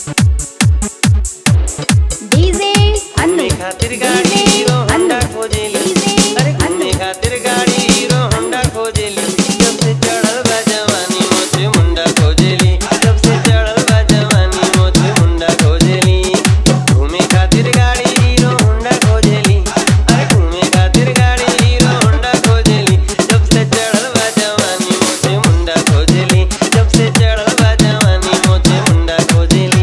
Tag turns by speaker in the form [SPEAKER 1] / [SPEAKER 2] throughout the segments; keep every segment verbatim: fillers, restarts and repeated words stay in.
[SPEAKER 1] DJ Annu
[SPEAKER 2] खातिर गाड़ी hero Honda खोजेली, अरे घूमे खातिर गाड़ी हीरो होंडा खोजेली। जब से चढ़ल बा जवानी मोछे मुंडा खोजेली, जब से चढ़ल बा जवानी मोछे मुंडा खोजेली। घूमे खातिर गाड़ी हीरो होंडा खोजेली, अरे घूमे खातिर गाड़ी हीरो होंडा खोजेली। जब से चढ़ल बा जवानी मोछे मुंडा खोजेली, जब से चढ़ल बा जवानी मोछे मुंडा खोजेली।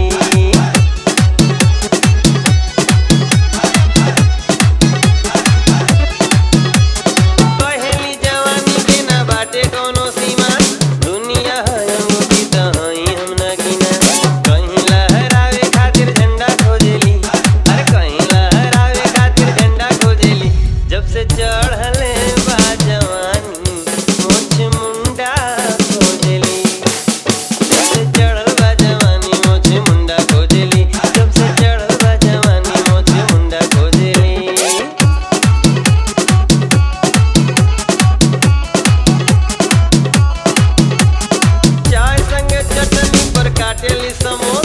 [SPEAKER 2] पहली जवानी के ना बाटे कोनो सीमा, दुनिया है अंगूठी त हई हम ना गिना। कहीं लहरावे खातिर झंडा खोजेली, अरे कहीं लहरावे खातिर झंडा खोजेली। जब से चढ़ले बा जवानी मोछ मुंडा खोजेली, जब से चढ़ल बा जवानी मोछ मुंडा खोजेली, जब से चढ़ल बा जवानी मोछ मुंडा खोजेली। चाय संगे चटनी पर काटेली समोसा।